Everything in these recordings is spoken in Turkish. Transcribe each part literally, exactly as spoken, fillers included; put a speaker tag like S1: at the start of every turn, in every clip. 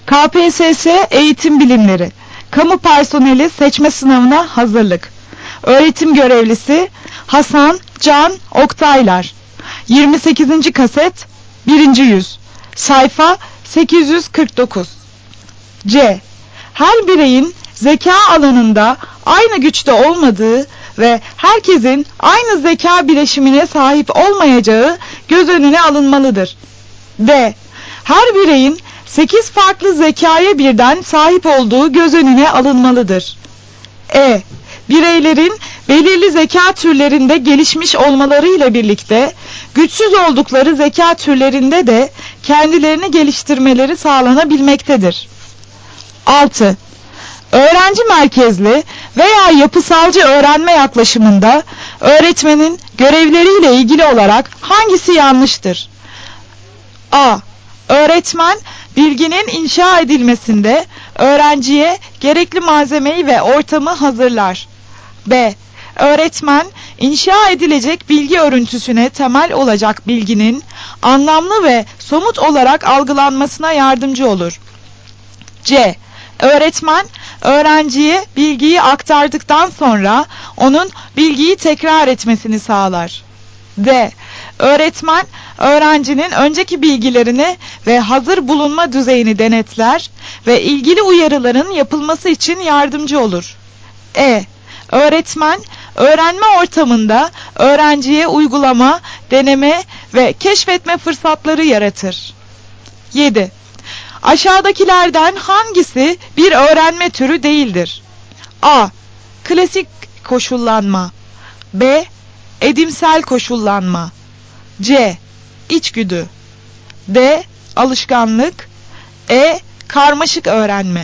S1: K P S S Eğitim Bilimleri, Kamu Personeli Seçme Sınavına Hazırlık. Öğretim Görevlisi Hasan Can Oktaylar. yirmi sekizinci kaset, birinci yüz. Sayfa sekiz yüz kırk dokuz. C. Her bireyin zeka alanında aynı güçte olmadığı ve herkesin aynı zeka bileşimine sahip olmayacağı göz önüne alınmalıdır. D. Her bireyin sekiz farklı zekaya birden sahip olduğu göz önüne alınmalıdır. E. Bireylerin belirli zeka türlerinde gelişmiş olmalarıyla birlikte güçsüz oldukları zeka türlerinde de kendilerini geliştirmeleri sağlanabilmektedir. altı. Öğrenci merkezli veya yapısalcı öğrenme yaklaşımında öğretmenin görevleriyle ilgili olarak hangisi yanlıştır? A. Öğretmen bilginin inşa edilmesinde öğrenciye gerekli malzemeyi ve ortamı hazırlar. B. Öğretmen inşa edilecek bilgi örüntüsüne temel olacak bilginin anlamlı ve somut olarak algılanmasına yardımcı olur. C. Öğretmen öğrenciye bilgiyi aktardıktan sonra onun bilgiyi tekrar etmesini sağlar. D. Öğretmen öğrencinin önceki bilgilerini ve hazır bulunma düzeyini denetler ve ilgili uyarıların yapılması için yardımcı olur. E. Öğretmen öğrenme ortamında öğrenciye uygulama, deneme ve keşfetme fırsatları yaratır. yedi. Aşağıdakilerden hangisi bir öğrenme türü değildir? A. Klasik koşullanma. B. Edimsel koşullanma. C. İçgüdü. D. Alışkanlık. E. Karmaşık öğrenme.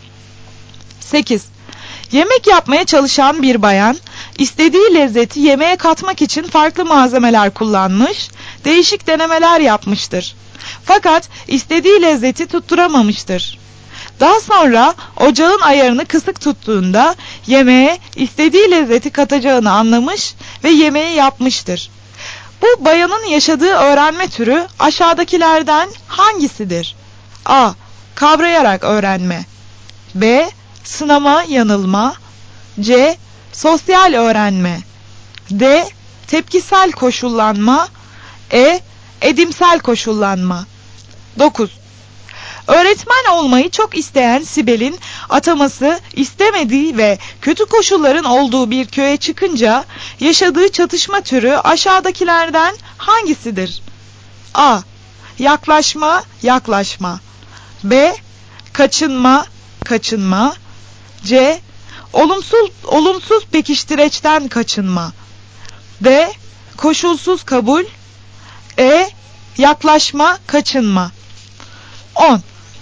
S1: sekiz. Yemek yapmaya çalışan bir bayan, istediği lezzeti yemeğe katmak için farklı malzemeler kullanmış, değişik denemeler yapmıştır. Fakat istediği lezzeti tutturamamıştır. Daha sonra ocağın ayarını kısık tuttuğunda yemeğe istediği lezzeti katacağını anlamış ve yemeği yapmıştır. Bu bayanın yaşadığı öğrenme türü aşağıdakilerden hangisidir? A. Kavrayarak öğrenme. B. Sınama yanılma. C. Sosyal öğrenme. D. Tepkisel koşullanma. E. Edimsel koşullanma. dokuz. Öğretmen olmayı çok isteyen Sibel'in ataması istemediği ve kötü koşulların olduğu bir köye çıkınca yaşadığı çatışma türü aşağıdakilerden hangisidir? A. Yaklaşma, yaklaşma. B. Kaçınma, kaçınma. C. Olumsuz, olumsuz pekiştireçten kaçınma. D. Koşulsuz kabul. E. Yaklaşma, kaçınma. on.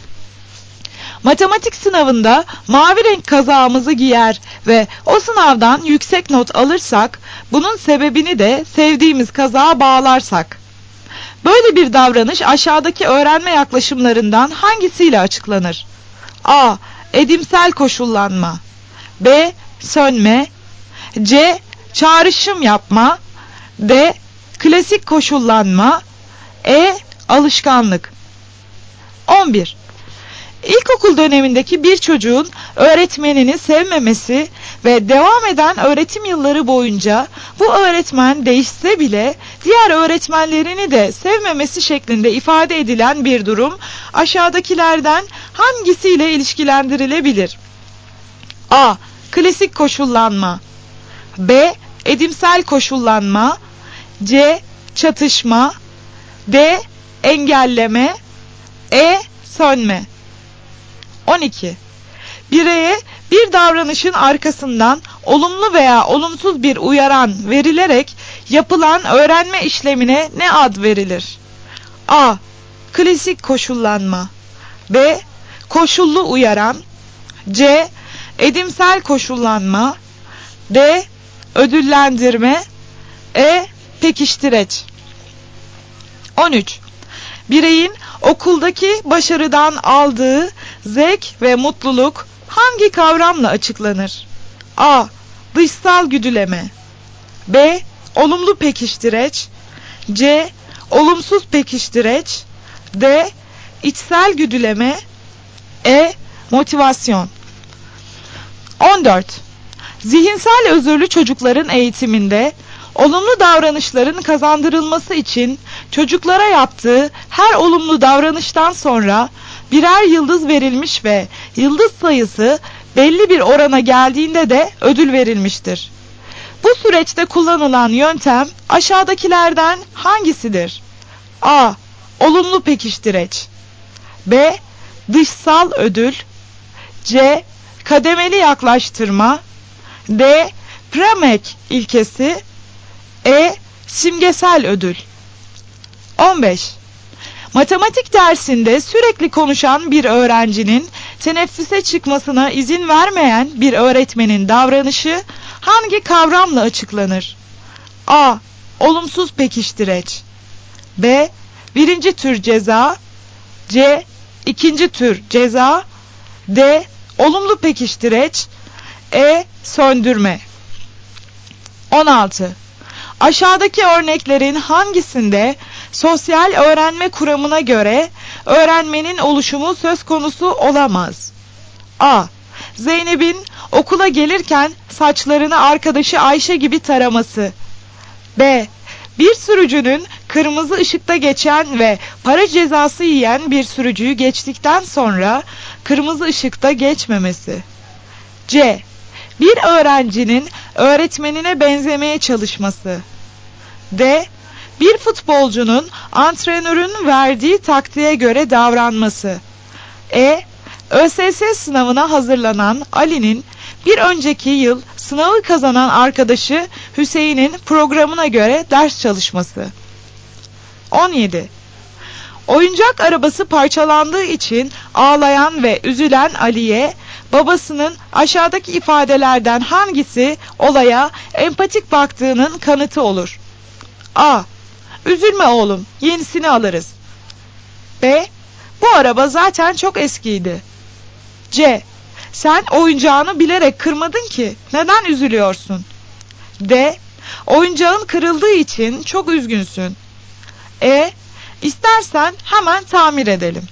S1: Matematik sınavında mavi renk kazağımızı giyer ve o sınavdan yüksek not alırsak, bunun sebebini de sevdiğimiz kazağa bağlarsak. Böyle bir davranış aşağıdaki öğrenme yaklaşımlarından hangisiyle açıklanır? A. Edimsel koşullanma. B. Sönme. C. Çağrışım yapma. D. Klasik koşullanma. E. Alışkanlık. on bir. İlkokul dönemindeki bir çocuğun öğretmenini sevmemesi ve devam eden öğretim yılları boyunca bu öğretmen değişse bile diğer öğretmenlerini de sevmemesi şeklinde ifade edilen bir durum aşağıdakilerden hangisiyle ilişkilendirilebilir? A. Klasik koşullanma. B. Edimsel koşullanma. C. Çatışma. D. Engelleme. E. Sönme. on iki. Bireye bir davranışın arkasından olumlu veya olumsuz bir uyaran verilerek yapılan öğrenme işlemine ne ad verilir? A. Klasik koşullanma. B. Koşullu uyaran. C. Edimsel koşullanma. D. Ödüllendirme. E. Pekiştireç. on üç. Bireyin okuldaki başarıdan aldığı zevk ve mutluluk hangi kavramla açıklanır? A. Dışsal güdüleme. B. Olumlu pekiştireç. C. Olumsuz pekiştireç. D. İçsel güdüleme. E. Motivasyon. on dört. Zihinsel özürlü çocukların eğitiminde olumlu davranışların kazandırılması için çocuklara yaptığı her olumlu davranıştan sonra birer yıldız verilmiş ve yıldız sayısı belli bir orana geldiğinde de ödül verilmiştir. Bu süreçte kullanılan yöntem aşağıdakilerden hangisidir? A. Olumlu pekiştireç. B. Dışsal ödül. C. Kademeli yaklaştırma. D. Pramek ilkesi. E. Simgesel ödül. on beş. Matematik dersinde sürekli konuşan bir öğrencinin teneffüse çıkmasına izin vermeyen bir öğretmenin davranışı hangi kavramla açıklanır? A. Olumsuz pekiştireç. B. Birinci tür ceza. C. İkinci tür ceza. D. Olumlu pekiştireç. E. Söndürme. on altı. Aşağıdaki örneklerin hangisinde sosyal öğrenme kuramına göre öğrenmenin oluşumu söz konusu olamaz? A. Zeynep'in okula gelirken saçlarını arkadaşı Ayşe gibi taraması. B. Bir sürücünün kırmızı ışıkta geçen ve para cezası yiyen bir sürücüyü geçtikten sonra kırmızı ışıkta geçmemesi. C. Bir öğrencinin öğretmenine benzemeye çalışması. D. Bir futbolcunun antrenörün verdiği taktiğe göre davranması. E. ÖSS sınavına hazırlanan Ali'nin bir önceki yıl sınavı kazanan arkadaşı Hüseyin'in programına göre ders çalışması. on yedi. Oyuncak arabası parçalandığı için ağlayan ve üzülen Ali'ye babasının aşağıdaki ifadelerden hangisi olaya empatik baktığının kanıtı olur? A. Üzülme oğlum, yenisini alırız. B. Bu araba zaten çok eskiydi. C. Sen oyuncağını bilerek kırmadın ki, neden üzülüyorsun? D. Oyuncağın kırıldığı için çok üzgünsün. E. İstersen hemen tamir edelim.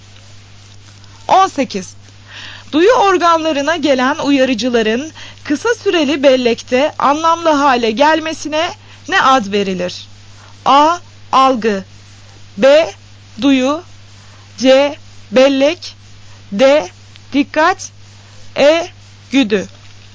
S1: on sekiz. Duyu organlarına gelen uyarıcıların kısa süreli bellekte anlamlı hale gelmesine ne ad verilir? A. Algı. B. Duyu. C. Bellek. D. Dikkat. E. Güdü.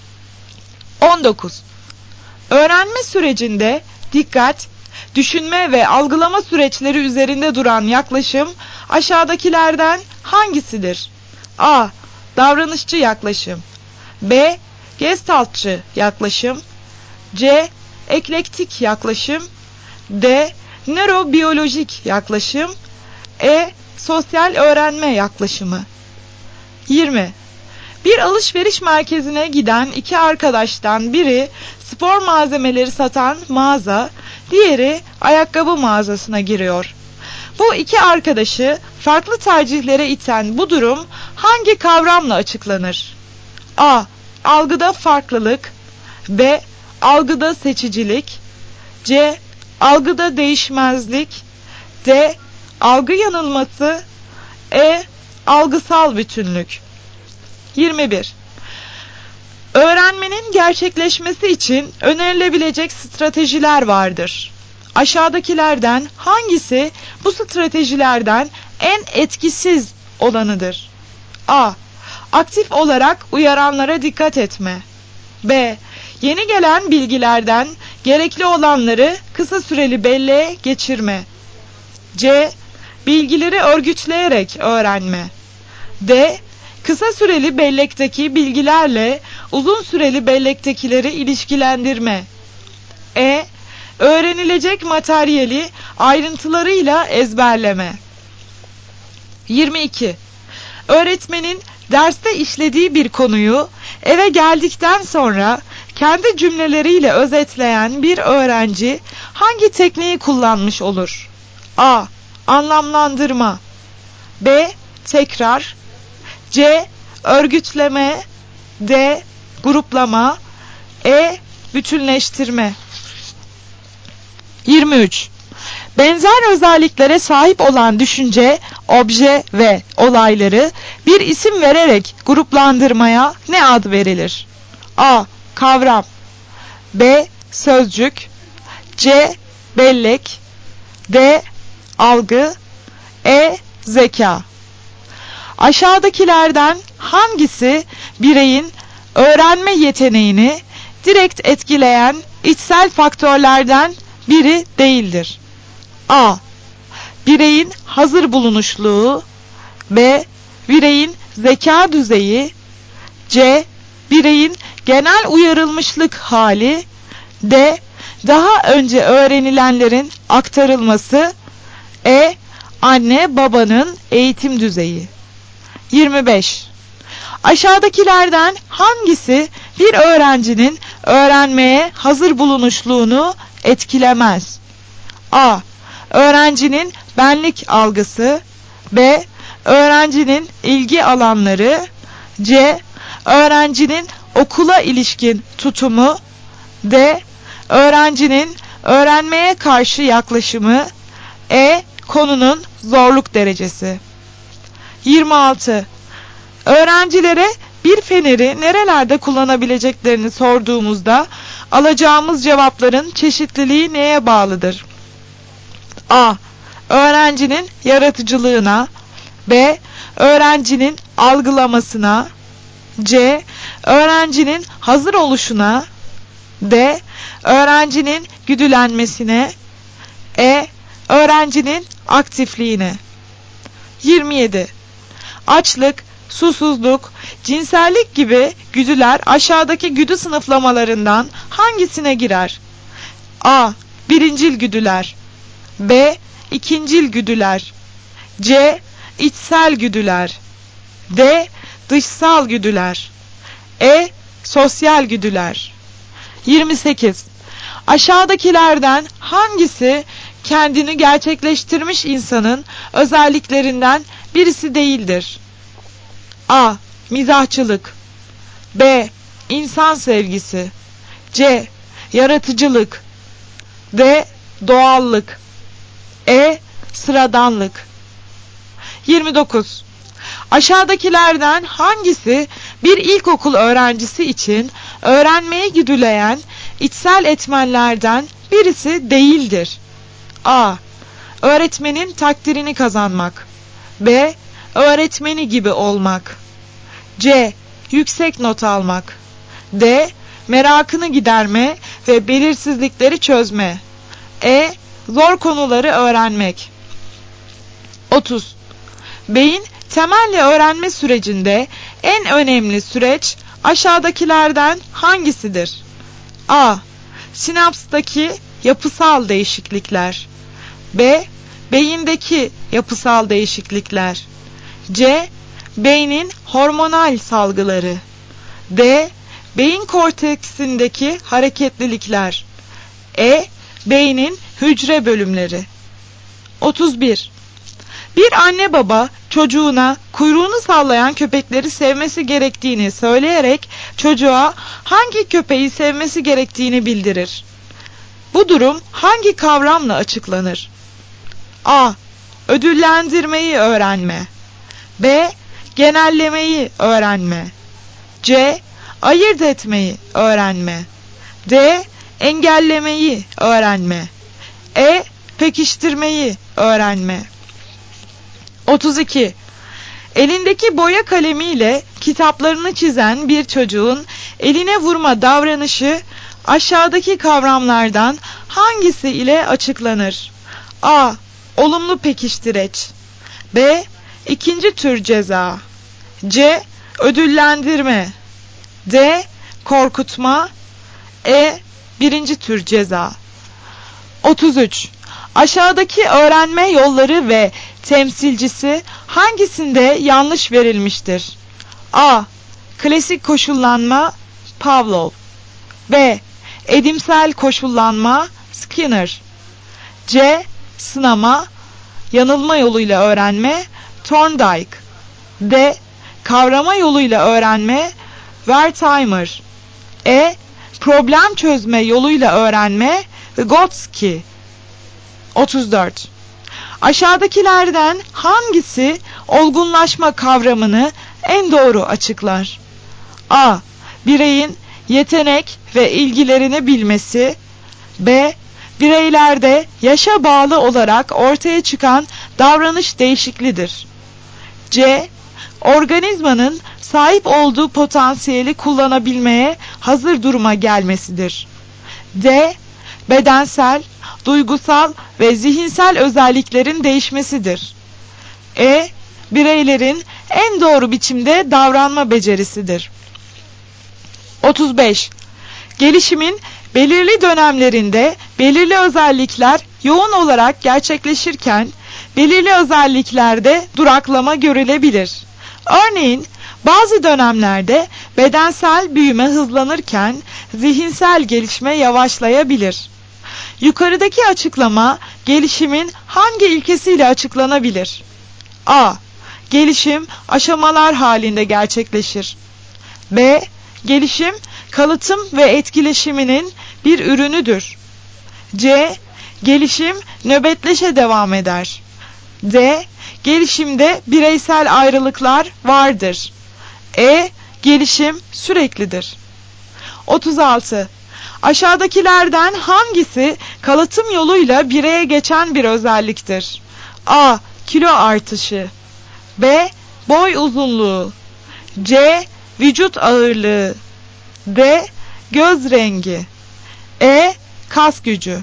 S1: on dokuz. Öğrenme sürecinde dikkat, düşünme ve algılama süreçleri üzerinde duran yaklaşım aşağıdakilerden hangisidir? A. Davranışçı yaklaşım. B. Gestaltçı yaklaşım. C. Eklektik yaklaşım. D. Nörobiyolojik yaklaşım. E. Sosyal öğrenme yaklaşımı. yirmi. Bir alışveriş merkezine giden iki arkadaştan biri spor malzemeleri satan mağaza, diğeri ayakkabı mağazasına giriyor. Bu iki arkadaşı farklı tercihlere iten bu durum hangi kavramla açıklanır? A. Algıda farklılık. B. Algıda seçicilik. C. Algıda değişmezlik. D. Algı yanılması. E. Algısal bütünlük. yirmi bir. Öğrenmenin gerçekleşmesi için önerilebilecek stratejiler vardır. Aşağıdakilerden hangisi bu stratejilerden en etkisiz olanıdır? A. Aktif olarak uyaranlara dikkat etme. B. Yeni gelen bilgilerden gerekli olanları kısa süreli belleğe geçirme. C. Bilgileri örgütleyerek öğrenme. D. Kısa süreli bellekteki bilgilerle uzun süreli bellektekileri ilişkilendirme. E. Öğrenilecek materyali ayrıntılarıyla ezberleme. yirmi iki. Öğretmenin derste işlediği bir konuyu eve geldikten sonra kendi cümleleriyle özetleyen bir öğrenci hangi tekniği kullanmış olur? A. Anlamlandırma. B. Tekrar. C. Örgütleme. D. Gruplama. E. Bütünleştirme. yirmi üç. Benzer özelliklere sahip olan düşünce, obje ve olayları Bir isim vererek gruplandırmaya ne ad verilir? A. Kavram. B. Sözcük. C. Bellek. D. Algı. E. Zeka. Aşağıdakilerden hangisi bireyin öğrenme yeteneğini direkt etkileyen içsel faktörlerden biri değildir? A. Bireyin hazır bulunuşluğu. B. Bireyin zeka düzeyi. C. Bireyin genel uyarılmışlık hali. D. Daha önce öğrenilenlerin aktarılması. E. Anne babanın eğitim düzeyi. yirmi beş. Aşağıdakilerden hangisi bir öğrencinin öğrenmeye hazır bulunuşluğunu etkilemez? A. Öğrencinin benlik algısı. B. Öğrencinin ilgi alanları. C. Öğrencinin okula ilişkin tutumu. D. Öğrencinin öğrenmeye karşı yaklaşımı. E. Konunun zorluk derecesi. yirmi altı. Öğrencilere bir feneri nerelerde kullanabileceklerini sorduğumuzda alacağımız cevapların çeşitliliği neye bağlıdır? A. Öğrencinin yaratıcılığına. B. Öğrencinin algılamasına. C. Öğrencinin hazır oluşuna. D. Öğrencinin güdülenmesine. E. Öğrencinin aktifliğine. yirmi yedi. Açlık, susuzluk, cinsellik gibi güdüler aşağıdaki güdü sınıflamalarından hangisine girer? A. Birincil güdüler. B. İkincil güdüler. C. İçsel güdüler. D. Dışsal güdüler. E. Sosyal güdüler. yirmi sekiz. Aşağıdakilerden hangisi kendini gerçekleştirmiş insanın özelliklerinden birisi değildir? A. Mizahçılık. B. İnsan sevgisi. C. Yaratıcılık. D. Doğallık. E. Sıradanlık. yirmi dokuz. Aşağıdakilerden hangisi bir ilkokul öğrencisi için öğrenmeyi güdüleyen içsel etmenlerden birisi değildir? A. Öğretmenin takdirini kazanmak. B. Öğretmeni gibi olmak. C. Yüksek not almak. D. Merakını giderme ve belirsizlikleri çözme. E. Zor konuları öğrenmek. otuz. Beyin temelli öğrenme sürecinde en önemli süreç aşağıdakilerden hangisidir? A. Sinapstaki yapısal değişiklikler. B. Beyindeki yapısal değişiklikler. C. Beynin hormonal salgıları. D. Beyin korteksindeki hareketlilikler. E. Beynin hücre bölümleri. otuz bir. Bir anne baba çocuğuna kuyruğunu sallayan köpekleri sevmesi gerektiğini söyleyerek çocuğa hangi köpeği sevmesi gerektiğini bildirir. Bu durum hangi kavramla açıklanır? A. Ödüllendirmeyi öğrenme. B. Genellemeyi öğrenme. C. Ayırt etmeyi öğrenme. D. Engellemeyi öğrenme. E. Pekiştirmeyi öğrenme. otuz iki. Elindeki boya kalemiyle kitaplarını çizen bir çocuğun eline vurma davranışı aşağıdaki kavramlardan hangisi ile açıklanır? A. Olumlu pekiştireç. B. İkinci tür ceza. C. Ödüllendirme. D. Korkutma. E. Birinci tür ceza. otuz üç. Aşağıdaki öğrenme yolları ve temsilcisi hangisinde yanlış verilmiştir? A. Klasik koşullanma Pavlov. B. Edimsel koşullanma Skinner. C. Sınama, yanılma yoluyla öğrenme Thorndike. D. Kavrama yoluyla öğrenme Wertheimer. E. Problem çözme yoluyla öğrenme Vygotsky. otuz dört. Aşağıdakilerden hangisi olgunlaşma kavramını en doğru açıklar? A. Bireyin yetenek ve ilgilerini bilmesi. B. Bireylerde yaşa bağlı olarak ortaya çıkan davranış değişikliğidir. C. Organizmanın sahip olduğu potansiyeli kullanabilmeye hazır duruma gelmesidir. D. Bedensel, duygusal ve zihinsel özelliklerin değişmesidir. E. Bireylerin en doğru biçimde davranma becerisidir. otuz beş. Gelişimin belirli dönemlerinde belirli özellikler yoğun olarak gerçekleşirken belirli özelliklerde duraklama görülebilir. Örneğin bazı dönemlerde bedensel büyüme hızlanırken zihinsel gelişme yavaşlayabilir. Yukarıdaki açıklama gelişimin hangi ilkesiyle açıklanabilir? A. Gelişim aşamalar halinde gerçekleşir. B. Gelişim kalıtım ve etkileşiminin bir ürünüdür. C. Gelişim nöbetleşe devam eder. D. Gelişimde bireysel ayrılıklar vardır. E. Gelişim süreklidir. otuz altı. Aşağıdakilerden hangisi kalıtım yoluyla bireye geçen bir özelliktir? A. Kilo artışı. B. Boy uzunluğu. C. Vücut ağırlığı. D. Göz rengi. E. Kas gücü.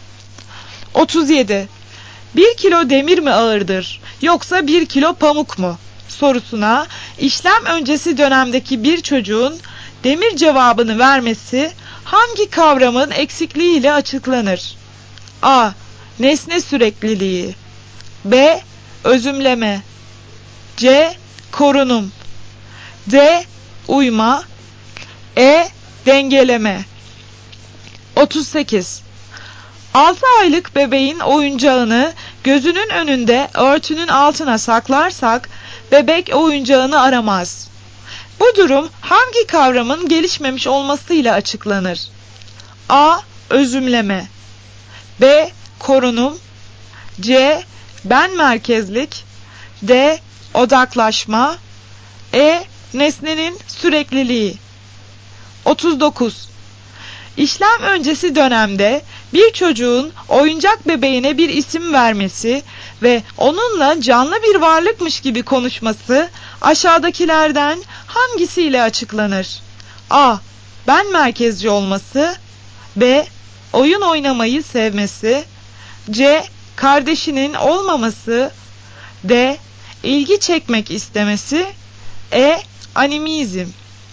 S1: otuz yedi. Bir kilo demir mi ağırdır yoksa bir kilo pamuk mu sorusuna işlem öncesi dönemdeki bir çocuğun demir cevabını vermesi hangi kavramın eksikliğiyle açıklanır? A. Nesne sürekliliği. B. Özümleme. C. Korunum. D. Uyma. E. Dengeleme. otuz sekiz. altı aylık bebeğin oyuncağını gözünün önünde örtünün altına saklarsak bebek oyuncağını aramaz. Bu durum hangi kavramın gelişmemiş olmasıyla açıklanır? A. Özümleme. B. Korunum. C. Ben merkezlik. D. Odaklaşma. E. Nesnenin sürekliliği. otuz dokuz. İşlem öncesi dönemde bir çocuğun oyuncak bebeğine bir isim vermesi ve onunla canlı bir varlıkmış gibi konuşması aşağıdakilerden hangisiyle açıklanır? A. Ben merkezci olması. B. Oyun oynamayı sevmesi. C. Kardeşinin olmaması. D. İlgi çekmek istemesi. E. Animizm.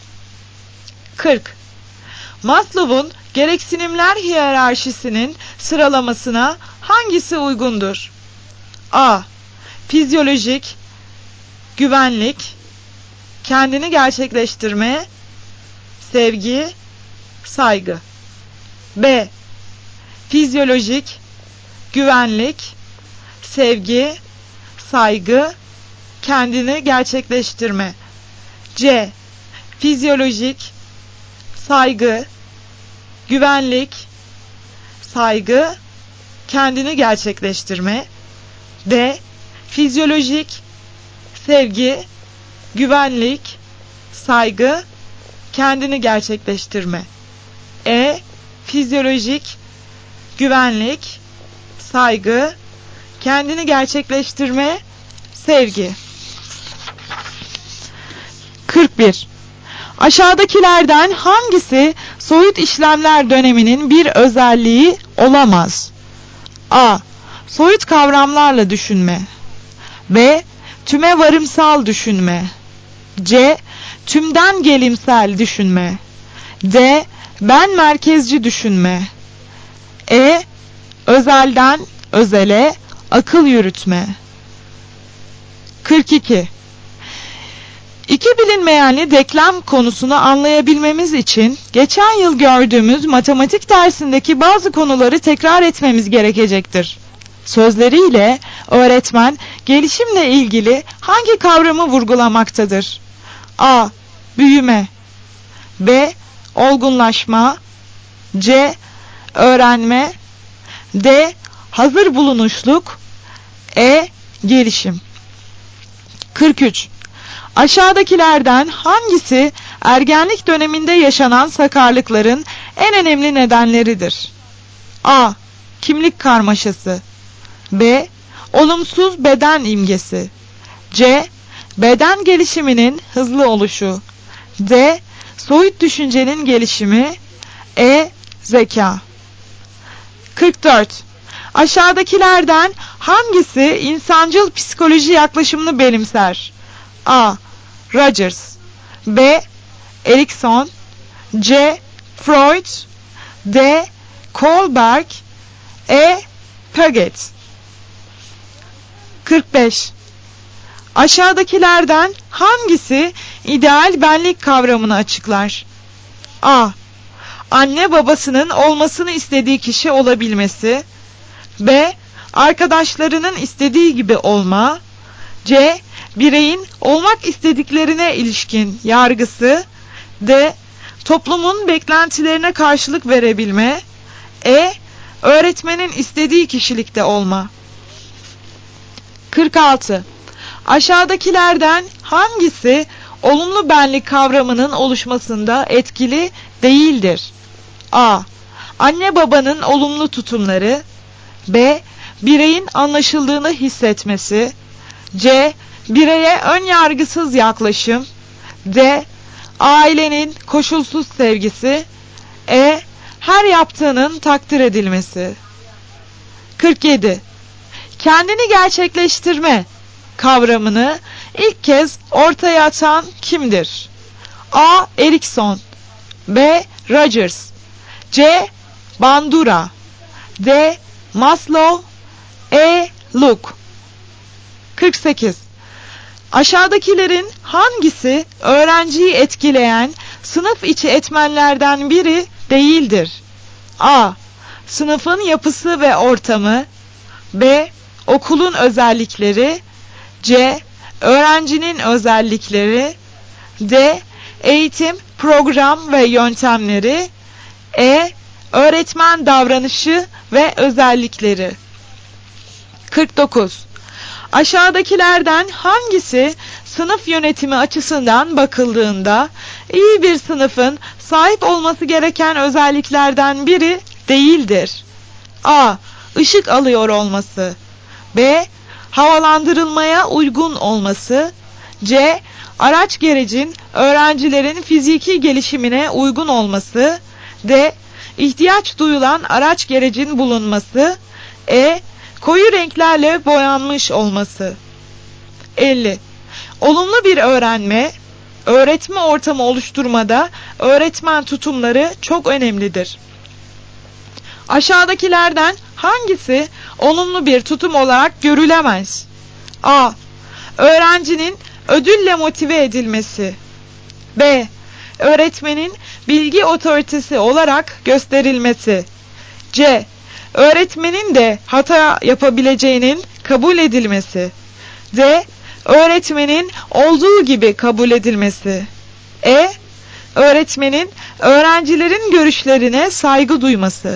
S1: kırk. Maslow'un gereksinimler hiyerarşisinin sıralamasına hangisi uygundur? A. Fizyolojik, güvenlik, kendini gerçekleştirme, sevgi, saygı. B. Fizyolojik, güvenlik, sevgi, saygı, kendini gerçekleştirme. C. Fizyolojik, saygı, güvenlik, saygı, kendini gerçekleştirme. D. Fizyolojik, sevgi, güvenlik, saygı, kendini gerçekleştirme. E. Fizyolojik, güvenlik, saygı, kendini gerçekleştirme, sevgi. kırk bir. Aşağıdakilerden hangisi soyut işlemler döneminin bir özelliği olamaz? A. Soyut kavramlarla düşünme. B. Tüme varımsal düşünme. C. Tümden gelimsel düşünme. D. Ben merkezci düşünme. E. Özelden özele akıl yürütme. kırk iki. İki bilinmeyenli denklem konusunu anlayabilmemiz için geçen yıl gördüğümüz matematik dersindeki bazı konuları tekrar etmemiz gerekecektir. Sözleriyle öğretmen gelişimle ilgili hangi kavramı vurgulamaktadır? A. Büyüme. B. Olgunlaşma. C. Öğrenme. D. Hazır bulunuşluk. E. Gelişim. kırk üç. Aşağıdakilerden hangisi ergenlik döneminde yaşanan sakarlıkların en önemli nedenleridir? A. Kimlik karmaşası. B. Olumsuz beden imgesi. C. Beden gelişiminin hızlı oluşu. D. Soyut düşüncenin gelişimi. E. Zeka. kırk dört. Aşağıdakilerden hangisi insancıl psikoloji yaklaşımını benimser? A. Rogers. B. Erikson. C. Freud. D. Kohlberg. E. Piaget. kırk beş. Aşağıdakilerden hangisi ideal benlik kavramını açıklar? A. Anne babasının olmasını istediği kişi olabilmesi. B. Arkadaşlarının istediği gibi olma. C. Bireyin olmak istediklerine ilişkin yargısı. D. Toplumun beklentilerine karşılık verebilme. E. Öğretmenin istediği kişilikte olma. kırk altı. Aşağıdakilerden hangisi olumlu benlik kavramının oluşmasında etkili değildir? A. Anne babanın olumlu tutumları. B. Bireyin anlaşıldığını hissetmesi. C. Bireye ön yargısız yaklaşım. D. Ailenin koşulsuz sevgisi. E. Her yaptığının takdir edilmesi. kırk yedi. Kendini gerçekleştirme kavramını ilk kez ortaya atan kimdir? A. Erikson. B. Rogers. C. Bandura. D. Maslow. E. Luke. kırk sekiz. Aşağıdakilerin hangisi öğrenciyi etkileyen sınıf içi etmenlerden biri değildir? A. Sınıfın yapısı ve ortamı. B. Okulun özellikleri. C. Öğrencinin özellikleri. D. Eğitim, program ve yöntemleri. E. Öğretmen davranışı ve özellikleri. kırk dokuz. Aşağıdakilerden hangisi sınıf yönetimi açısından bakıldığında iyi bir sınıfın sahip olması gereken özelliklerden biri değildir? A. Işık alıyor olması. B. Havalandırılmaya uygun olması. C. Araç gerecin öğrencilerin fiziki gelişimine uygun olması. D. İhtiyaç duyulan araç gerecin bulunması. E. Koyu renklerle boyanmış olması. elli. Olumlu bir öğrenme, öğretme ortamı oluşturmada öğretmen tutumları çok önemlidir. Aşağıdakilerden hangisi olumlu bir tutum olarak görülemez? A. Öğrencinin ödülle motive edilmesi. B. Öğretmenin bilgi otoritesi olarak gösterilmesi. C. Öğretmenin de hata yapabileceğinin kabul edilmesi. D. Öğretmenin olduğu gibi kabul edilmesi. E. Öğretmenin öğrencilerin görüşlerine saygı duyması.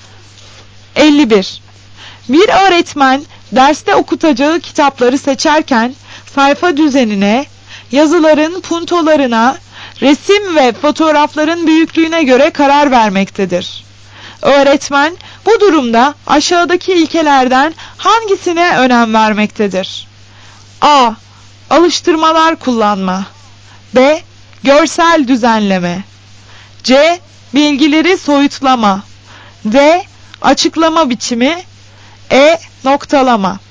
S1: elli bir. Bir öğretmen derste okutacağı kitapları seçerken sayfa düzenine, yazıların puntolarına, resim ve fotoğrafların büyüklüğüne göre karar vermektedir. Öğretmen bu durumda aşağıdaki ilkelerden hangisine önem vermektedir? A. Alıştırmalar kullanma. B. Görsel düzenleme. C. Bilgileri soyutlama. D. Açıklama biçimi. E. Noktalama.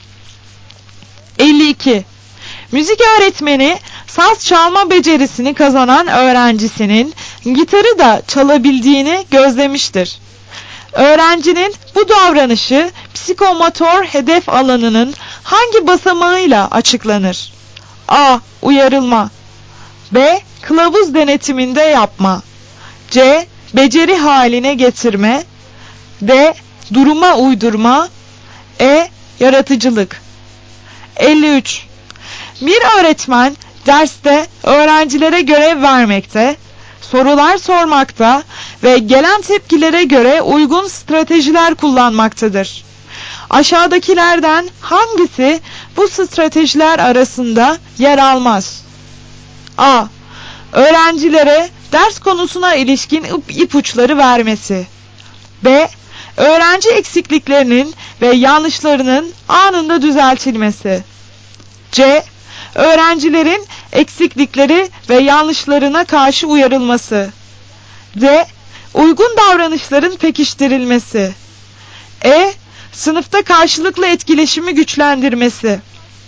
S1: elli iki. Müzik öğretmeni saz çalma becerisini kazanan öğrencisinin gitarı da çalabildiğini gözlemiştir. Öğrencinin bu davranışı psikomotor hedef alanının hangi basamağıyla açıklanır? A. Uyarılma. B. Kılavuz denetiminde yapma. C. Beceri haline getirme. D. Duruma uydurma. E. Yaratıcılık. elli üç. Bir öğretmen derste öğrencilere görev vermekte, sorular sormakta ve gelen tepkilere göre uygun stratejiler kullanmaktadır. Aşağıdakilerden hangisi bu stratejiler arasında yer almaz. A. Öğrencilere ders konusuna ilişkin ipuçları vermesi. B. Öğrenci eksikliklerinin ve yanlışlarının anında düzeltilmesi. C. Öğrencilerin eksiklikleri ve yanlışlarına karşı uyarılması. D. Uygun davranışların pekiştirilmesi. E. Sınıfta karşılıklı etkileşimi güçlendirmesi.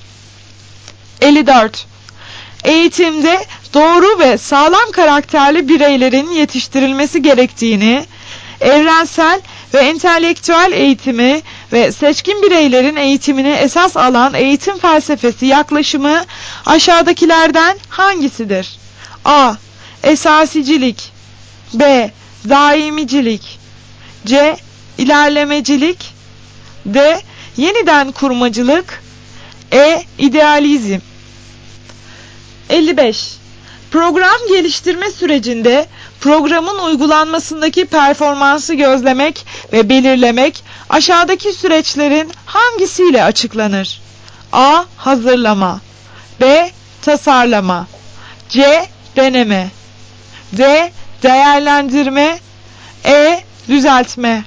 S1: elli dört. Eğitimde doğru ve sağlam karakterli bireylerin yetiştirilmesi gerektiğini, evrensel ve entelektüel eğitimi ve seçkin bireylerin eğitimini esas alan eğitim felsefesi yaklaşımı aşağıdakilerden hangisidir? A. Esasicilik. B. Daimicilik. C. İlerlemecilik. D. Yeniden kurmacılık. E. İdealizm. elli beş. Program geliştirme sürecinde programın uygulanmasındaki performansı gözlemek ve belirlemek aşağıdaki süreçlerin hangisiyle açıklanır? A. Hazırlama. B. Tasarlama. C. Deneme. D. Değerlendirme. E. Düzeltme.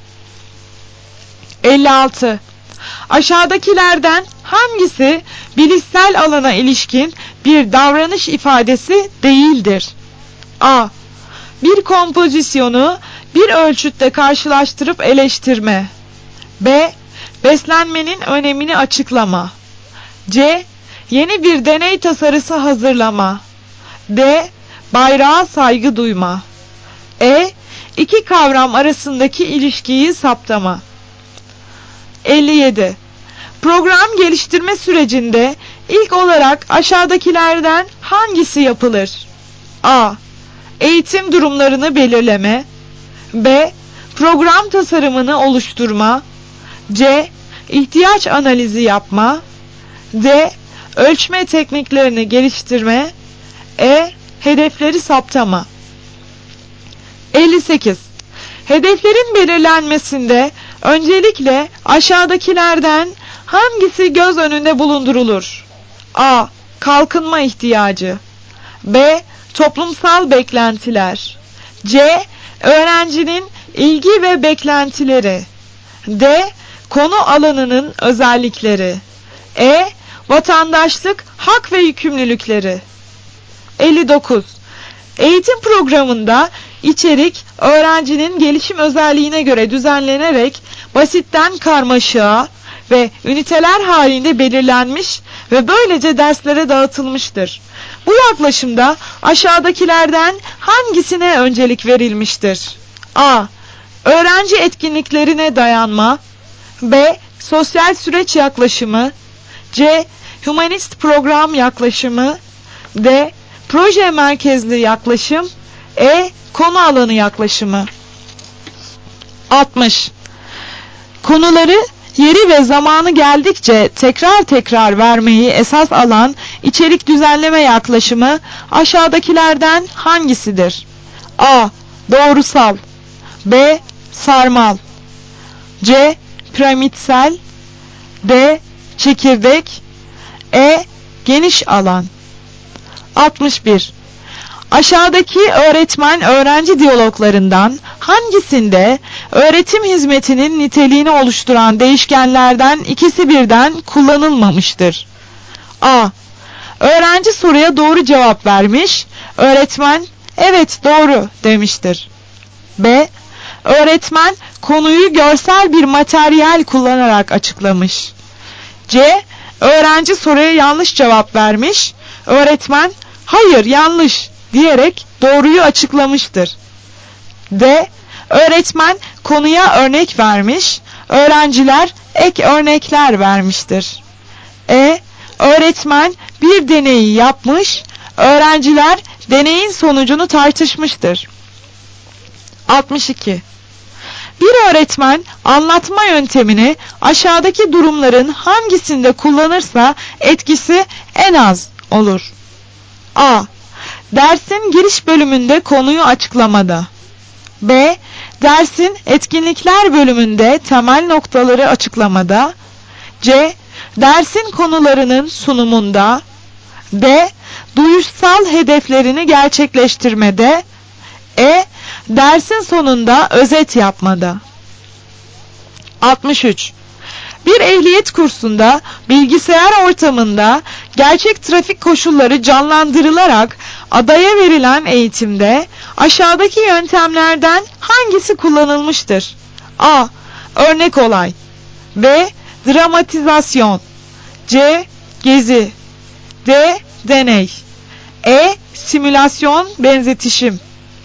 S1: elli altı. Aşağıdakilerden hangisi bilişsel alana ilişkin bir davranış ifadesi değildir? A. Bir kompozisyonu bir ölçütte karşılaştırıp eleştirme. B. Beslenmenin önemini açıklama. C. Yeni bir deney tasarısı hazırlama. D. Bayrağa saygı duyma. E. İki kavram arasındaki ilişkiyi saptama. elli yedi. Program geliştirme sürecinde ilk olarak aşağıdakilerden hangisi yapılır? A. Eğitim durumlarını belirleme. B. Program tasarımını oluşturma. C. İhtiyaç analizi yapma. D. Ölçme tekniklerini geliştirme. E. Hedefleri saptama. elli sekiz. Hedeflerin belirlenmesinde öncelikle aşağıdakilerden hangisi göz önünde bulundurulur? A. Kalkınma ihtiyacı. B. Toplumsal beklentiler. C. Öğrencinin ilgi ve beklentileri. D. Konu alanının özellikleri. E. Vatandaşlık, hak ve yükümlülükleri. elli dokuz. Eğitim programında içerik öğrencinin gelişim özelliğine göre düzenlenerek basitten karmaşığa ve üniteler halinde belirlenmiş ve böylece derslere dağıtılmıştır. Bu yaklaşımda aşağıdakilerden hangisine öncelik verilmiştir? A. Öğrenci etkinliklerine dayanma. B. Sosyal süreç yaklaşımı. C. Humanist program yaklaşımı. D. Proje merkezli yaklaşım. E. Konu alanı yaklaşımı. altmış. Konuları yeri ve zamanı geldikçe tekrar tekrar vermeyi esas alan içerik düzenleme yaklaşımı aşağıdakilerden hangisidir? A. Doğrusal. B. Sarmal. C. Piramitsel. D. Çekirdek. E. Geniş alan. altmış bir. Aşağıdaki öğretmen-öğrenci diyaloglarından hangisinde öğretim hizmetinin niteliğini oluşturan değişkenlerden ikisi birden kullanılmamıştır? A. Öğrenci soruya doğru cevap vermiş, öğretmen evet doğru demiştir. B. Öğretmen konuyu görsel bir materyal kullanarak açıklamış. C. Öğrenci soruya yanlış cevap vermiş, öğretmen hayır yanlış diyerek doğruyu açıklamıştır. D. Öğretmen konuya örnek vermiş, öğrenciler ek örnekler vermiştir. E. Öğretmen bir deneyi yapmış, öğrenciler deneyin sonucunu tartışmıştır. altmış iki. Bir öğretmen anlatma yöntemini aşağıdaki durumların hangisinde kullanırsa etkisi en az olur? A. Dersin giriş bölümünde konuyu açıklamada. B. Dersin etkinlikler bölümünde temel noktaları açıklamada. C. dersin konularının sunumunda, D. duyuşsal hedeflerini gerçekleştirmede, E. dersin sonunda özet yapmada. altmış üç. Bir ehliyet kursunda bilgisayar ortamında gerçek trafik koşulları canlandırılarak adaya verilen eğitimde aşağıdaki yöntemlerden hangisi kullanılmıştır? A. Örnek olay, B. Dramatizasyon, C. Gezi, D. Deney, E. Simülasyon benzetişim.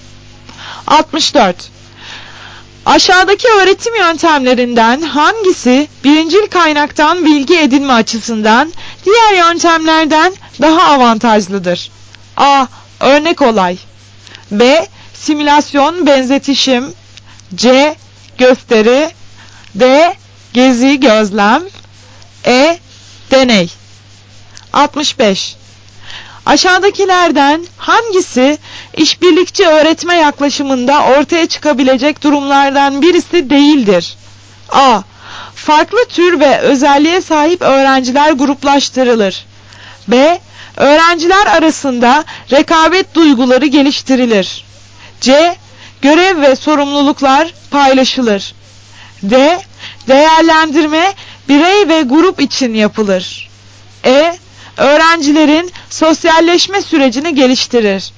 S1: altmış dört. Aşağıdaki öğretim yöntemlerinden hangisi birincil kaynaktan bilgi edinme açısından diğer yöntemlerden daha avantajlıdır? A. Örnek olay, B. Simülasyon benzetişim, C. Gösteri, D. Gezi gözlem, E. Deney. altmış beş. Aşağıdakilerden hangisi işbirlikçi öğretme yaklaşımında ortaya çıkabilecek durumlardan birisi değildir? A. Farklı tür ve özelliğe sahip öğrenciler gruplaştırılır. B. Öğrenciler arasında rekabet duyguları geliştirilir. C. Görev ve sorumluluklar paylaşılır. D. Değerlendirme birey ve grup için yapılır. E. Öğrencilerin sosyalleşme sürecini geliştirir.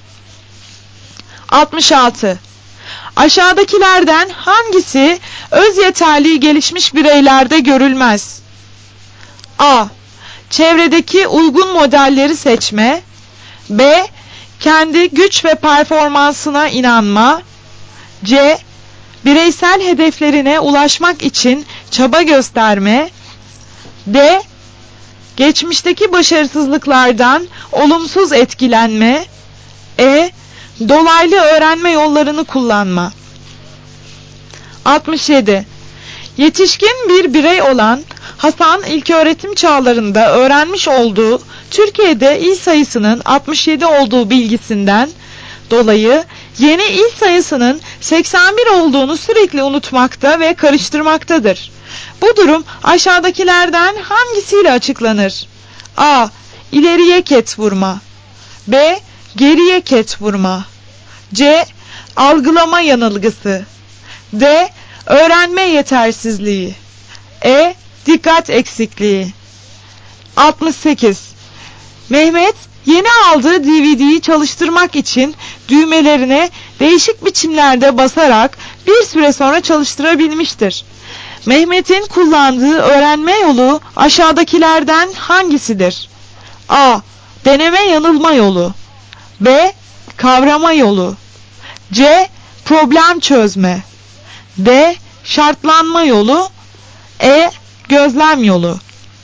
S1: altmış altı. Aşağıdakilerden hangisi öz yeterliği gelişmiş bireylerde görülmez? A. Çevredeki uygun modelleri seçme, B. Kendi güç ve performansına inanma, C. Bireysel hedeflerine ulaşmak için çaba gösterme, D. Geçmişteki başarısızlıklardan olumsuz etkilenme, E. Dolaylı öğrenme yollarını kullanma. altmış yedi. Yetişkin bir birey olan Hasan ilköğretim çağlarında öğrenmiş olduğu Türkiye'de il sayısının altmış yedi olduğu bilgisinden dolayı yeni il sayısının seksen bir olduğunu sürekli unutmakta ve karıştırmaktadır. Bu durum aşağıdakilerden hangisiyle açıklanır? A. İleriye ket vurma, B. Geriye ket vurma, C. Algılama yanılgısı, D. Öğrenme yetersizliği, E. Dikkat eksikliği. altmış sekiz. Mehmet yeni aldığı D V D'yi çalıştırmak için düğmelerine değişik biçimlerde basarak bir süre sonra çalıştırabilmiştir. Mehmet'in kullandığı öğrenme yolu aşağıdakilerden hangisidir? A. Deneme yanılma yolu, B. Kavrama yolu, C. Problem çözme, D. Şartlanma yolu, E. Gözlem yolu.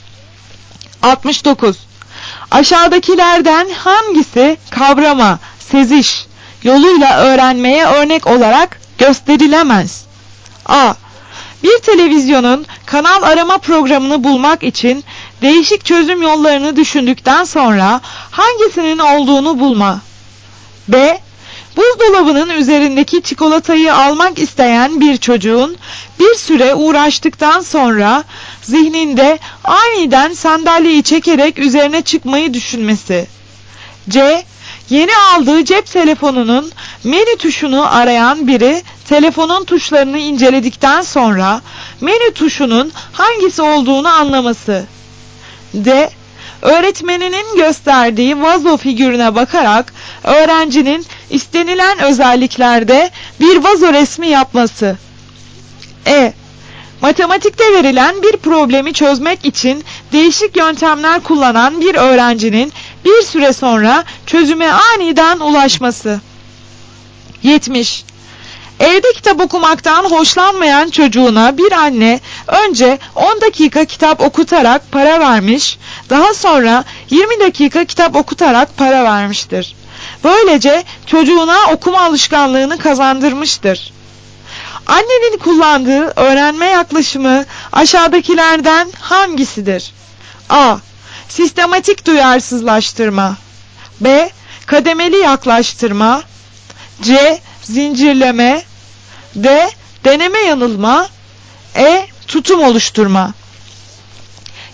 S1: altmış dokuz. Aşağıdakilerden hangisi kavrama, seziş yoluyla öğrenmeye örnek olarak gösterilemez? A. Bir televizyonun kanal arama programını bulmak için değişik çözüm yollarını düşündükten sonra hangisinin olduğunu bulma. B. Buzdolabının üzerindeki çikolatayı almak isteyen bir çocuğun bir süre uğraştıktan sonra zihninde aniden sandalyeyi çekerek üzerine çıkmayı düşünmesi. C. Yeni aldığı cep telefonunun menü tuşunu arayan biri telefonun tuşlarını inceledikten sonra menü tuşunun hangisi olduğunu anlaması. D. Öğretmeninin gösterdiği vazo figürüne bakarak öğrencinin istenilen özelliklerde bir vazo resmi yapması. E. Matematikte verilen bir problemi çözmek için değişik yöntemler kullanan bir öğrencinin bir süre sonra çözüme aniden ulaşması. yetmiş. Evde kitap okumaktan hoşlanmayan çocuğuna bir anne önce on dakika kitap okutarak para vermiş, daha sonra yirmi dakika kitap okutarak para vermiştir. Böylece çocuğuna okuma alışkanlığını kazandırmıştır. Annenin kullandığı öğrenme yaklaşımı aşağıdakilerden hangisidir? A. Sistematik duyarsızlaştırma, B. Kademeli yaklaştırma, C. Zincirleme, D. Deneme yanılma, E. Tutum oluşturma.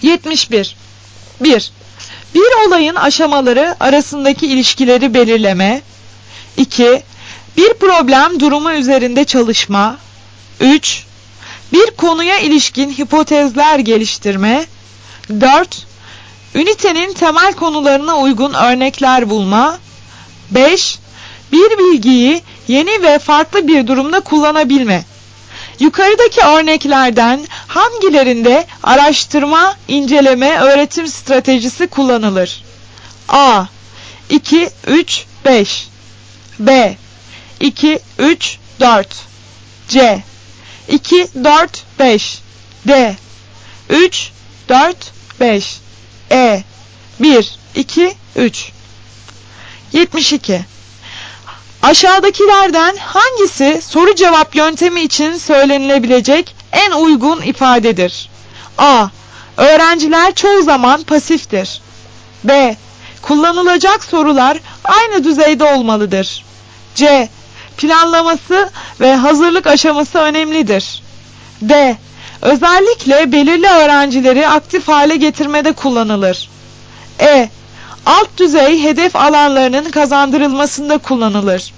S1: yetmiş bir. bir. Bir olayın aşamaları arasındaki ilişkileri belirleme. iki. Bir problem durumu üzerinde çalışma. üç. Bir konuya ilişkin hipotezler geliştirme. dört. Ünitenin temel konularına uygun örnekler bulma. beş. Bir bilgiyi yeni ve farklı bir durumda kullanabilme. Yukarıdaki örneklerden hangilerinde araştırma, inceleme, öğretim stratejisi kullanılır? A. iki, üç, beş. B. iki, üç, dört. C. iki, dört, beş. D. üç, dört, beş. E. bir, iki, üç. yetmiş iki. Aşağıdakilerden hangisi soru cevap yöntemi için söylenilebilecek en uygun ifadedir? A. Öğrenciler çoğu zaman pasiftir. B. Kullanılacak sorular aynı düzeyde olmalıdır. C. Planlaması ve hazırlık aşaması önemlidir. D. Özellikle belirli öğrencileri aktif hale getirmede kullanılır. E. Alt düzey hedef alanlarının kazandırılmasında kullanılır.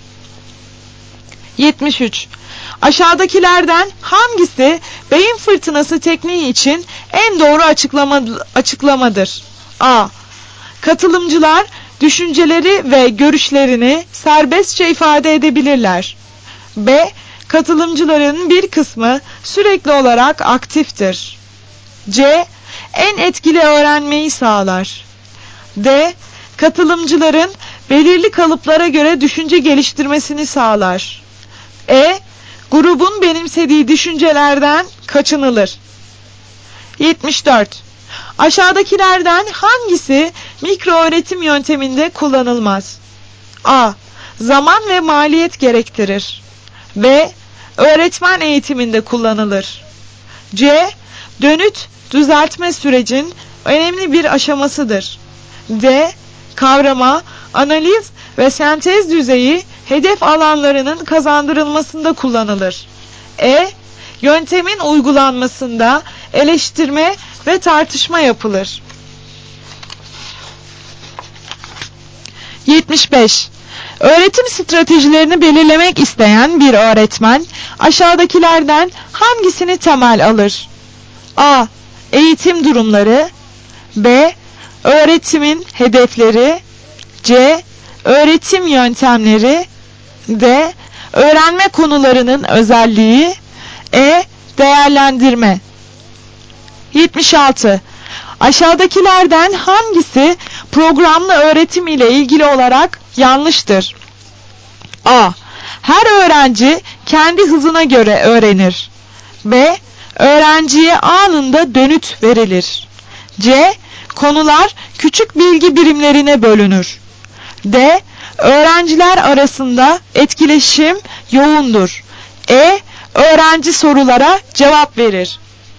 S1: yetmiş üç. Aşağıdakilerden hangisi beyin fırtınası tekniği için en doğru açıklama, açıklamadır? A. Katılımcılar düşünceleri ve görüşlerini serbestçe ifade edebilirler. B. Katılımcıların bir kısmı sürekli olarak aktiftir. C. En etkili öğrenmeyi sağlar. D. Katılımcıların belirli kalıplara göre düşünce geliştirmesini sağlar. E. Grubun benimsediği düşüncelerden kaçınılır. yetmiş dört. Aşağıdakilerden hangisi mikroöğretim yönteminde kullanılmaz? A. Zaman ve maliyet gerektirir. B. Öğretmen eğitiminde kullanılır. C. Dönüt düzeltme sürecin önemli bir aşamasıdır. D. Kavrama, analiz ve sentez düzeyi hedef alanlarının kazandırılmasında kullanılır. E. Yöntemin uygulanmasında eleştirme ve tartışma yapılır. yetmiş beş. Öğretim stratejilerini belirlemek isteyen bir öğretmen aşağıdakilerden hangisini temel alır? A. Eğitim durumları. B. Öğretimin hedefleri. C. Öğretim yöntemleri. D. Öğrenme konularının özelliği. E. Değerlendirme. yetmiş altı. Aşağıdakilerden hangisi programlı öğretim ile ilgili olarak yanlıştır? A. Her öğrenci kendi hızına göre öğrenir. B. Öğrenciye anında dönüt verilir. C. Konular küçük bilgi birimlerine bölünür. D. Öğrenciler arasında etkileşim yoğundur. E. Öğrenci sorulara cevap verir.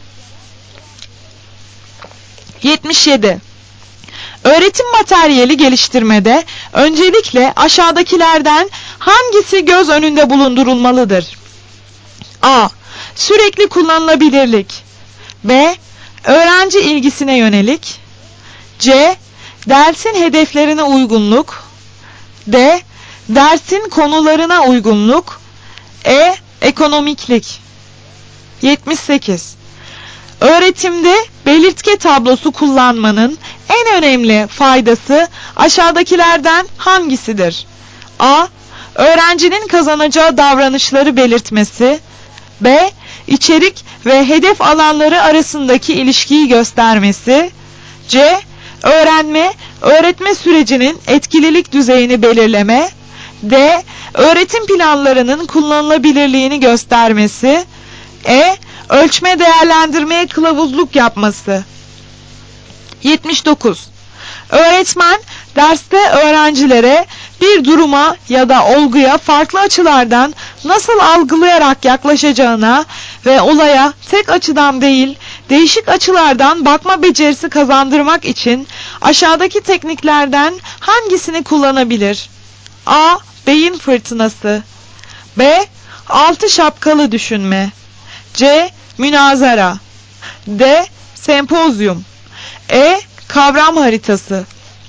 S1: yetmiş yedi. Öğretim materyali geliştirmede öncelikle aşağıdakilerden hangisi göz önünde bulundurulmalıdır? A. Sürekli kullanılabilirlik. B. Öğrenci ilgisine yönelik. C. Dersin hedeflerine uygunluk. D. Dersin konularına uygunluk. E. Ekonomiklik. yetmiş sekiz. Öğretimde belirtge tablosu kullanmanın en önemli faydası aşağıdakilerden hangisidir? A. Öğrencinin kazanacağı davranışları belirtmesi. B. İçerik ve hedef alanları arasındaki ilişkiyi göstermesi. C. Öğrenme, öğretme sürecinin etkililik düzeyini belirleme. D. Öğretim planlarının kullanılabilirliğini göstermesi. E. Ölçme değerlendirmeye kılavuzluk yapması. yetmiş dokuz. Öğretmen derste öğrencilere bir duruma ya da olguya farklı açılardan nasıl algılayarak yaklaşacağına ve olaya tek açıdan değil değişik açılardan bakma becerisi kazandırmak için aşağıdaki tekniklerden hangisini kullanabilir? A. Beyin fırtınası. B. Altı şapkalı düşünme. C. Münazara. D. Sempozyum. E. Kavram haritası.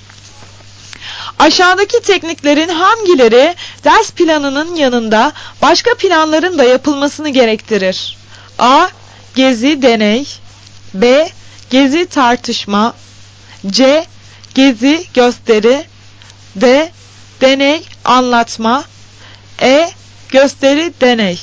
S1: Aşağıdaki tekniklerin hangileri ders planının yanında başka planların da yapılmasını gerektirir? A. Gezi, deney. B. Gezi, tartışma. C. Gezi, gösteri. D. Deney, anlatma. E. Gösteri, deney.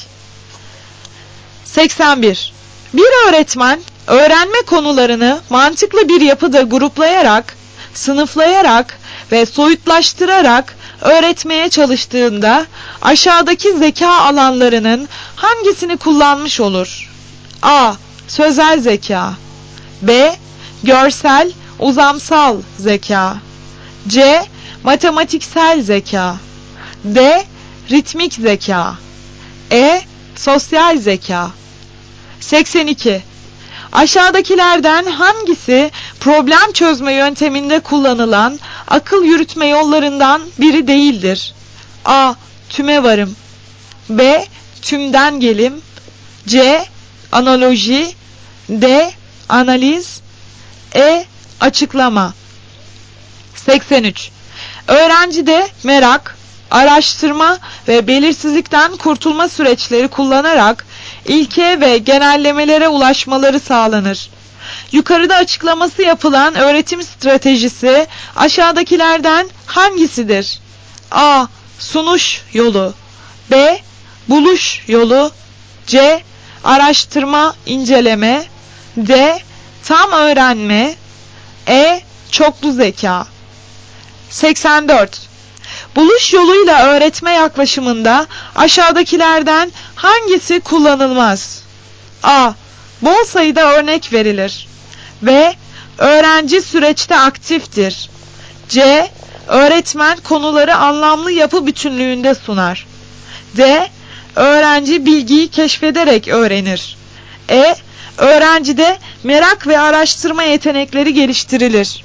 S1: seksen bir. Bir öğretmen öğrenme konularını mantıklı bir yapıda gruplayarak, sınıflayarak ve soyutlaştırarak öğretmeye çalıştığında aşağıdaki zeka alanlarının hangisini kullanmış olur? A. Sözel zeka. B. Görsel, uzamsal zeka. C. Matematiksel zeka. D. Ritmik zeka. E. Sosyal zeka. seksen iki. Aşağıdakilerden hangisi problem çözme yönteminde kullanılan akıl yürütme yollarından biri değildir? A. Tümevarım. B. Tümden gelim. C. Analoji. D. Analiz. E. Açıklama. seksen üç. Öğrencide merak, araştırma ve belirsizlikten kurtulma süreçleri kullanarak ilke ve genellemelere ulaşmaları sağlanır. Yukarıda açıklaması yapılan öğretim stratejisi aşağıdakilerden hangisidir? A. Sunuş yolu. B. Buluş yolu. C. Araştırma, inceleme. D. Tam öğrenme. E. Çoklu zeka. seksen dört. Buluş yoluyla öğretme yaklaşımında aşağıdakilerden hangisi kullanılmaz? A. Bol sayıda örnek verilir. B. Öğrenci süreçte aktiftir. C. Öğretmen konuları anlamlı yapı bütünlüğünde sunar. D. Öğrenci bilgiyi keşfederek öğrenir. E. Öğrencide merak ve araştırma yetenekleri geliştirilir.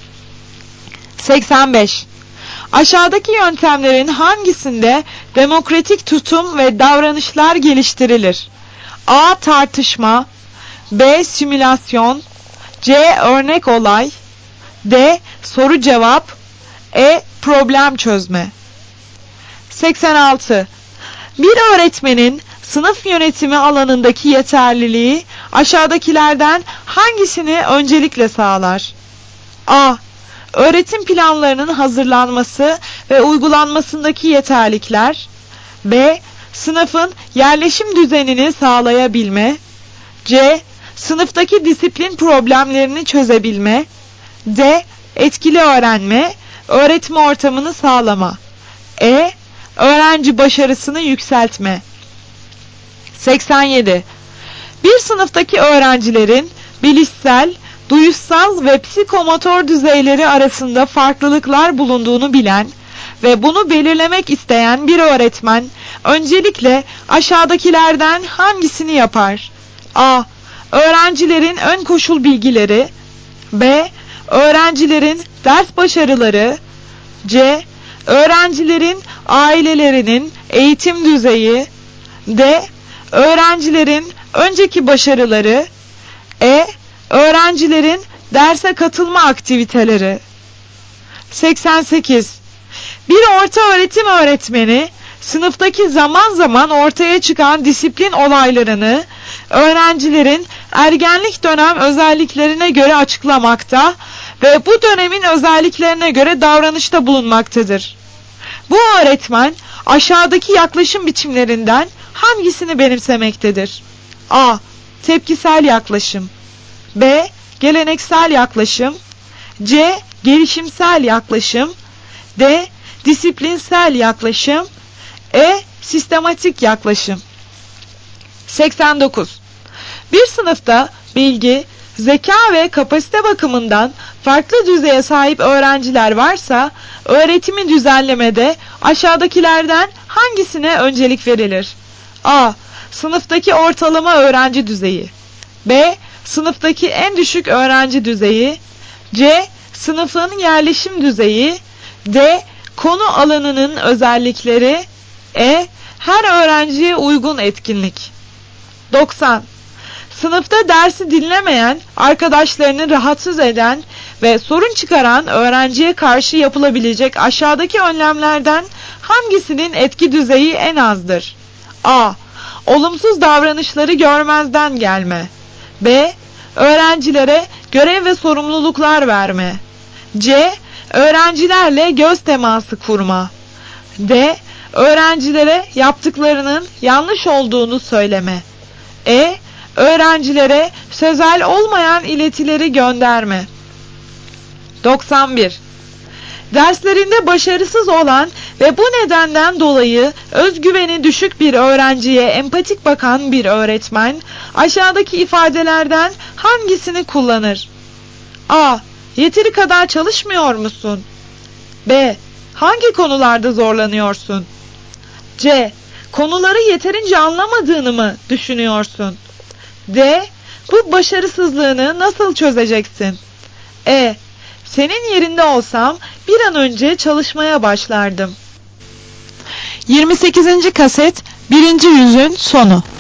S1: seksen beş. Aşağıdaki yöntemlerin hangisinde demokratik tutum ve davranışlar geliştirilir? A. Tartışma. B. Simülasyon. C. Örnek olay. D. Soru cevap. E. Problem çözme. seksen altı. Bir öğretmenin sınıf yönetimi alanındaki yeterliliği aşağıdakilerden hangisini öncelikle sağlar? A. Öğretim planlarının hazırlanması ve uygulanmasındaki yeterlikler. B. Sınıfın yerleşim düzenini sağlayabilme. C. Sınıftaki disiplin problemlerini çözebilme. D. Etkili öğrenme, öğretme ortamını sağlama. E. Öğrenci başarısını yükseltme. seksen yedi. Bir sınıftaki öğrencilerin bilişsel, duyusal ve psikomotor düzeyleri arasında farklılıklar bulunduğunu bilen ve bunu belirlemek isteyen bir öğretmen öncelikle aşağıdakilerden hangisini yapar? A. Öğrencilerin ön koşul bilgileri. B. Öğrencilerin ders başarıları. C. Öğrencilerin ailelerinin eğitim düzeyi. D. Öğrencilerin önceki başarıları. E. Öğrencilerin derse katılma aktiviteleri. seksen sekiz. Bir orta öğretim öğretmeni sınıftaki zaman zaman ortaya çıkan disiplin olaylarını öğrencilerin ergenlik dönem özelliklerine göre açıklamakta ve bu dönemin özelliklerine göre davranışta bulunmaktadır. Bu öğretmen aşağıdaki yaklaşım biçimlerinden hangisini benimsemektedir? A. Tepkisel yaklaşım. B. Geleneksel yaklaşım. C. Gelişimsel yaklaşım. D. Disiplinsel yaklaşım. E. Sistematik yaklaşım. seksen dokuz. Bir sınıfta bilgi, zeka ve kapasite bakımından farklı düzeye sahip öğrenciler varsa, öğretimi düzenlemede aşağıdakilerden hangisine öncelik verilir? A. Sınıftaki ortalama öğrenci düzeyi. B. Sınıftaki en düşük öğrenci düzeyi. C. Sınıfın yerleşim düzeyi. D. Konu alanının E. Her öğrenciye uygun etkinlik. doksan. Sınıfta dersi dinlemeyen, arkadaşlarını rahatsız eden ve sorun çıkaran öğrenciye karşı yapılabilecek aşağıdaki önlemlerden hangisinin etki düzeyi en azdır? A. Olumsuz davranışları görmezden gelme. B. Öğrencilere görev ve sorumluluklar verme. C. Öğrencilerle göz teması kurma. D. Öğrencilere yaptıklarının yanlış olduğunu söyleme. E. Öğrencilere sözel olmayan iletileri gönderme. doksan bir. Derslerinde başarısız olan ve bu nedenden dolayı özgüveni düşük bir öğrenciye empatik bakan bir öğretmen aşağıdaki ifadelerden hangisini kullanır? A. Yeteri kadar çalışmıyor musun? B. Hangi konularda zorlanıyorsun? C. Konuları yeterince anlamadığını mı düşünüyorsun? D. Bu başarısızlığını nasıl çözeceksin? E. Senin yerinde olsam bir an önce çalışmaya başlardım. yirmi sekizinci kaset birinci yüzün sonu.